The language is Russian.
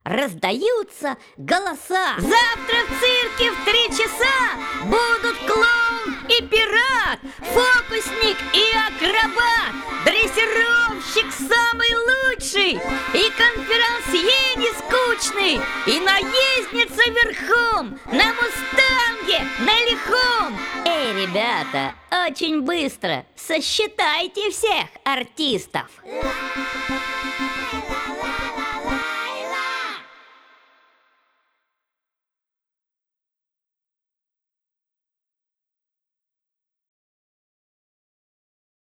раздаются голоса. Завтра в цирке в 3 часа будут клоун и пират, фокусник и акробат, дрессировщик самый лучший, и конферансье не скучный, и наездница верхом на мустанге, на лихом. Эй, ребята, очень быстро сосчитайте всех артистов.